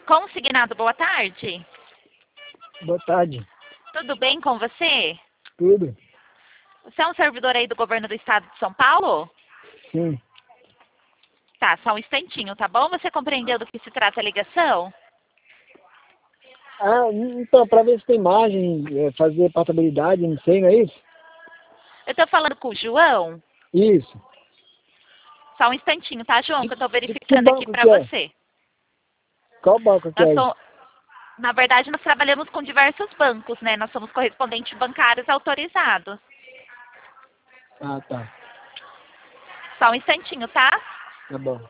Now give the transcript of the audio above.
Consignado, boa tarde. Boa tarde. Tudo bem com você? Tudo? Você é um servidor aí do governo do estado de São Paulo? Sim. Tá, só um instantinho, tá bom? Você compreendeu do que se trata a ligação? Ah, então, para ver se tem margem, fazer portabilidade, não sei, não é isso? Eu tô falando com o João. Isso. Só um instantinho, tá, João? Que eu tô Que verificando aqui banco pra que é? você. Qual banco que Nós é so- isso? Na verdade, nós trabalhamos com diversos bancos, né? Nós somos correspondentes bancários autorizados. Ah, tá. Só um instantinho, tá? Tá bom.